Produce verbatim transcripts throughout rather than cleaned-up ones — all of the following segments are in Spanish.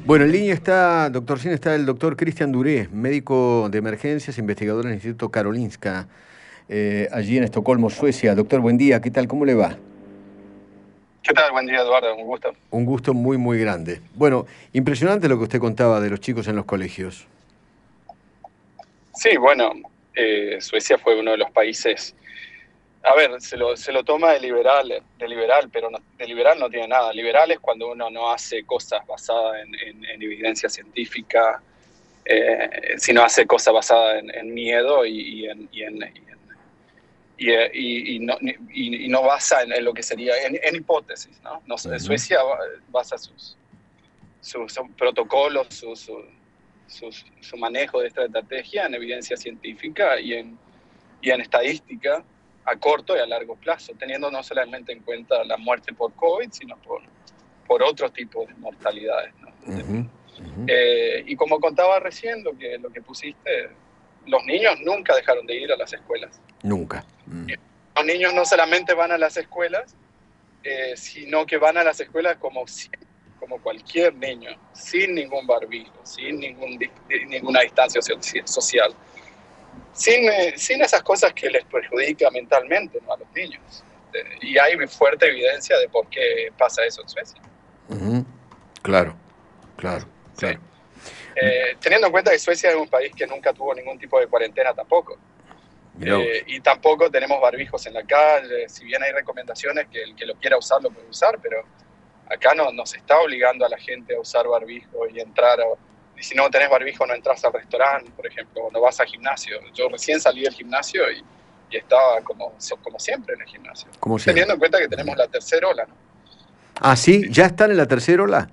Bueno, en línea está, doctor Sin, está el doctor Cristian Duré, médico de emergencias, investigador en el Instituto Karolinska, eh, allí en Estocolmo, Suecia. Doctor, buen día, ¿qué tal? ¿Cómo le va? ¿Qué tal? Buen día, Eduardo. Un gusto. Un gusto muy, muy grande. Bueno, impresionante lo que usted contaba de los chicos en los colegios. Sí, bueno, eh, Suecia fue uno de los países. A ver, se lo, se lo toma de liberal, de liberal, pero no, de liberal no tiene nada. Liberal es cuando uno no hace cosas basadas en, en, en evidencia científica, eh, sino hace cosas basadas en, en miedo y, y, en, y, en, y, y, y, no, y, y no basa en, en lo que sería, en, en hipótesis, ¿no? no uh-huh. Suecia basa sus, sus, sus protocolos, sus... Su, Su, su manejo de esta estrategia en evidencia científica y en, y en estadística a corto y a largo plazo, teniendo no solamente en cuenta la muerte por COVID, sino por, por otros tipos de mortalidades, ¿no? Uh-huh, uh-huh. Eh, y como contaba recién, lo que, lo que pusiste, los niños nunca dejaron de ir a las escuelas. Nunca. Mm. Los niños no solamente van a las escuelas, eh, sino que van a las escuelas como siempre, como cualquier niño, sin ningún barbijo, sin ningún, ninguna distancia social, sin, eh, sin esas cosas que les perjudican mentalmente, ¿no?, a los niños. Este, y hay fuerte evidencia de por qué pasa eso en Suecia. Uh-huh. Claro, claro, claro. Sí. Eh, teniendo en cuenta que Suecia es un país que nunca tuvo ningún tipo de cuarentena tampoco. Eh, y tampoco tenemos barbijos en la calle, si bien hay recomendaciones que el que lo quiera usar lo puede usar, pero acá no nos está obligando a la gente a usar barbijo y entrar, a, y si no tenés barbijo no entras al restaurante, por ejemplo, o no vas al gimnasio. Yo recién salí del gimnasio y, y estaba como, como siempre en el gimnasio. Como teniendo en cuenta que tenemos la tercera ola, ¿no? Ah, ¿sí? ¿Ya están en la tercera ola?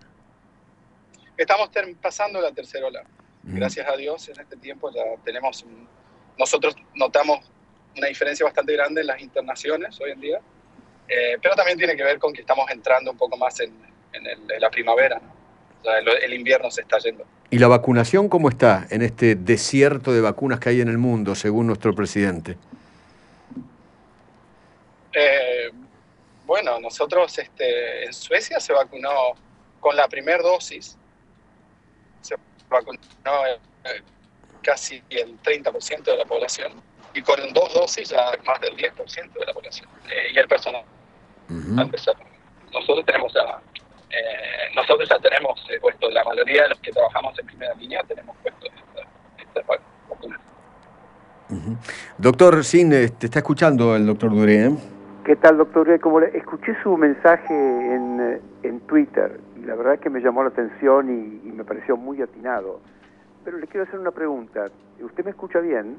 Estamos ter- pasando la tercera ola. Mm. Gracias a Dios en este tiempo ya tenemos, un, nosotros notamos una diferencia bastante grande en las internaciones hoy en día. Eh, pero también tiene que ver con que estamos entrando un poco más en, en, el, en la primavera, ¿no? O sea, el, el invierno se está yendo. ¿Y la vacunación cómo está en este desierto de vacunas que hay en el mundo, según nuestro presidente? Eh, bueno, nosotros este, en Suecia se vacunó con la primera dosis, se vacunó eh, casi el treinta por ciento de la población, y con dos dosis ya más del diez por ciento de la población, eh, y el personal. Uh-huh. Nosotros tenemos ya, eh, nosotros ya tenemos eh, puesto, la mayoría de los que trabajamos en primera línea tenemos puesto esta, esta vacuna. Uh-huh. Doctor Sin, te está escuchando el doctor Duré, ¿eh? ¿Qué tal, doctor Duré? Como le, escuché su mensaje en, en Twitter y la verdad es que me llamó la atención y, y me pareció muy atinado. Pero le quiero hacer una pregunta. ¿Usted me escucha bien?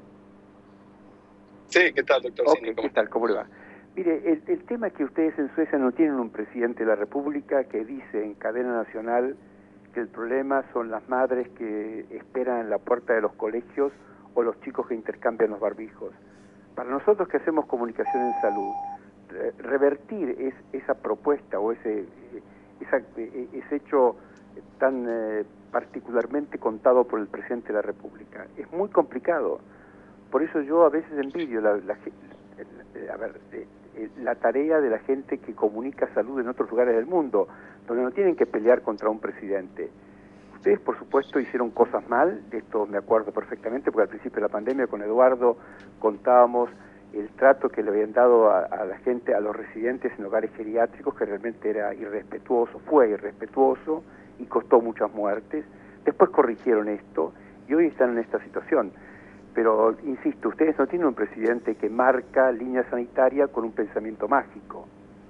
Sí, ¿qué tal, doctor? Okay, sí, ¿qué tal? ¿Cómo le va? Mire, el, el tema es que ustedes en Suecia no tienen un presidente de la República que dice en cadena nacional que el problema son las madres que esperan en la puerta de los colegios o los chicos que intercambian los barbijos. Para nosotros que hacemos comunicación en salud, revertir es, esa propuesta o ese, esa, ese hecho tan eh, particularmente contado por el presidente de la República es muy complicado. Por eso yo a veces envidio la, la, la, a ver, la tarea de la gente que comunica salud en otros lugares del mundo, donde no tienen que pelear contra un presidente. Ustedes, por supuesto, hicieron cosas mal, de esto me acuerdo perfectamente, porque al principio de la pandemia con Eduardo contábamos el trato que le habían dado a, a la gente, a los residentes en hogares geriátricos, que realmente era irrespetuoso, fue irrespetuoso y costó muchas muertes. Después corrigieron esto y hoy están en esta situación. Pero, insisto, ustedes no tienen un presidente que marca línea sanitaria con un pensamiento mágico.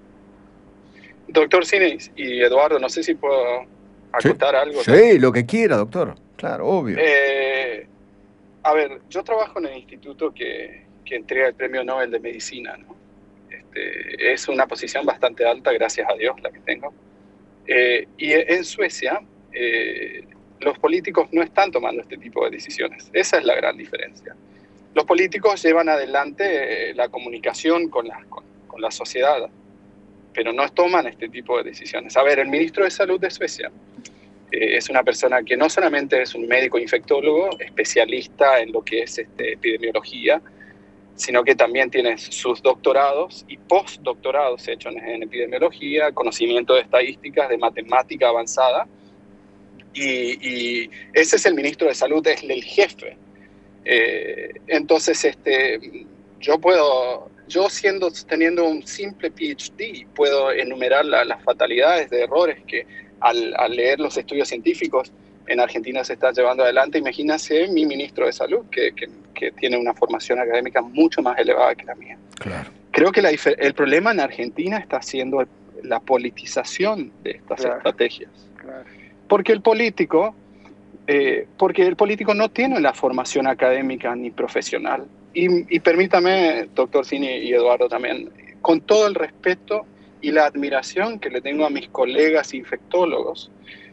Doctor Sinis y Eduardo, no sé si puedo acotar sí, algo. Sí, ¿no? Lo que quiera, doctor. Claro, obvio. Eh, a ver, yo trabajo en el instituto que, que entrega el Premio Nobel de Medicina, ¿no? Este, es una posición bastante alta, gracias a Dios, la que tengo. Eh, y en Suecia... Eh, los políticos no están tomando este tipo de decisiones. Esa es la gran diferencia. Los políticos llevan adelante eh, la comunicación con la, con, con la sociedad, pero no toman este tipo de decisiones. A ver, el ministro de Salud de Suecia eh, es una persona que no solamente es un médico infectólogo, especialista en lo que es este, epidemiología, sino que también tiene sus doctorados y postdoctorados hechos en, en epidemiología, conocimiento de estadísticas, de matemática avanzada, Y, y ese es el ministro de Salud, es el jefe. Eh, entonces, este, yo puedo, yo siendo, teniendo un simple P H D, puedo enumerar la, las fatalidades de errores que al, al leer los estudios científicos en Argentina se está llevando adelante. Imagínense mi ministro de Salud, que, que, que tiene una formación académica mucho más elevada que la mía. Claro. Creo que la, el problema en Argentina está siendo la politización de estas claro. estrategias. Claro. Porque el político, eh, porque el político no tiene la formación académica ni profesional. Y, y permítame, doctor Cini y Eduardo también, con todo el respeto y la admiración que le tengo a mis colegas infectólogos,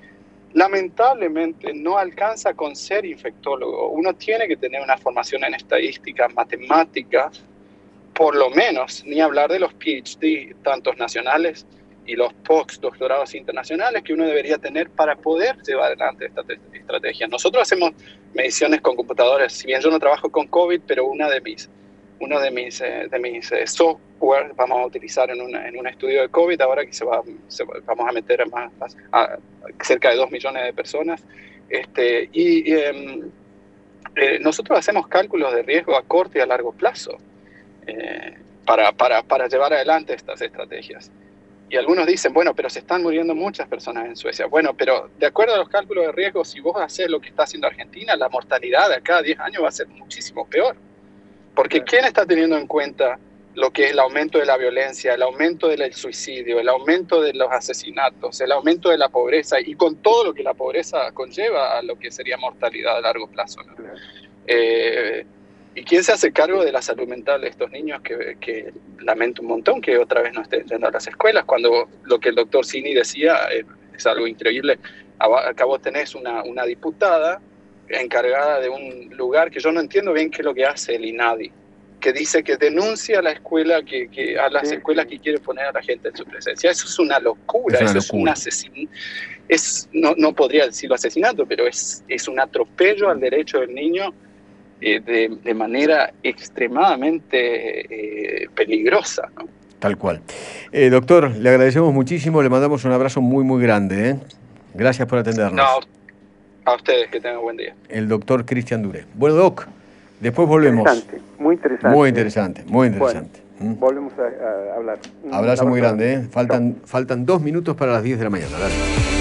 lamentablemente no alcanza con ser infectólogo. Uno tiene que tener una formación en estadísticas, matemáticas, por lo menos, ni hablar de los P H D, tantos nacionales y los post doctorados internacionales que uno debería tener para poder llevar adelante esta estrategia. Nosotros hacemos mediciones con computadores, si bien yo no trabajo con COVID, pero una de mis, uno de mis, eh, de mis eh, software vamos a utilizar en, una, en un estudio de COVID, ahora que se va, se va, vamos a meter a, más, a, a cerca de dos millones de personas. Este, y eh, eh, nosotros hacemos cálculos de riesgo a corto y a largo plazo eh, para, para, para llevar adelante estas estrategias. Y algunos dicen, bueno, pero se están muriendo muchas personas en Suecia. Bueno, pero de acuerdo a los cálculos de riesgo, si vos haces lo que está haciendo Argentina, la mortalidad de acá a diez años va a ser muchísimo peor. Porque claro. ¿quién está teniendo en cuenta lo que es el aumento de la violencia, el aumento del suicidio, el aumento de los asesinatos, el aumento de la pobreza y con todo lo que la pobreza conlleva a lo que sería mortalidad a largo plazo, ¿no? Claro. Eh, ¿Y quién se hace cargo de la salud mental de estos niños que, que lamento un montón que otra vez no estén yendo a las escuelas? Cuando lo que el doctor Cini decía eh, es algo increíble. Acá vos tenés una, una diputada encargada de un lugar que yo no entiendo bien qué es lo que hace el INADI, que dice que denuncia a la escuela, que, que a las sí, escuelas sí. que quiere poner a la gente en su presencia. Eso es una locura, es una eso locura. Es un asesinato. Es, no, no podría decirlo asesinato, pero es, es un atropello al derecho del niño eh, de, de manera extremadamente eh, peligrosa, ¿no? Tal cual. Eh, doctor, le agradecemos muchísimo, le mandamos un abrazo muy, muy grande, ¿eh? Gracias por atendernos. No, a ustedes, que tengan buen día. El doctor Cristian Duré. Bueno, Doc, después volvemos. Interesante, muy interesante. Muy interesante, muy interesante. Bueno, ¿Mm? Volvemos a, a hablar. Un abrazo muy grande, ¿eh? Faltan, faltan dos minutos para las diez de la mañana. Dale.